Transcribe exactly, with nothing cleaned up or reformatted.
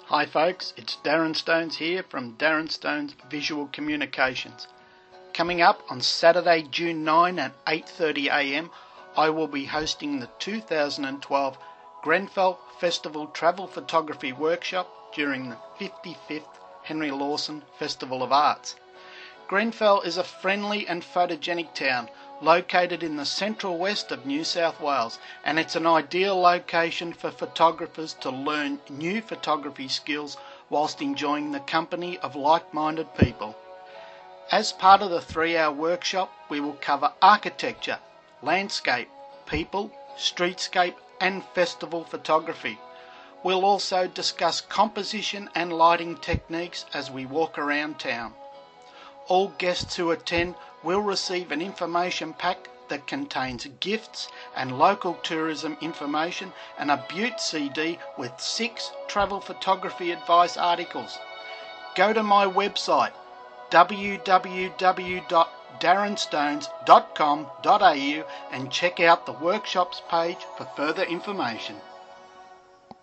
Hi folks, it's Darren Stones here from Darren Stones Visual Communications. Coming up on Saturday, June ninth at eight thirty a m, I will be hosting the two thousand twelve Grenfell Festival Travel Photography Workshop during the fifty-fifth Henry Lawson Festival of Arts. Grenfell is a friendly and photogenic town located in the central west of New South Wales, and it's an ideal location for photographers to learn new photography skills whilst enjoying the company of like-minded people. As part of the three-hour workshop, we will cover architecture, landscape, people, streetscape and festival photography. We'll also discuss composition and lighting techniques as we walk around town. All guests who attend will receive an information pack that contains gifts and local tourism information and a Butte C D with six travel photography advice articles. Go to my website w w w dot darren stones dot com dot a u and check out the workshops page for further information.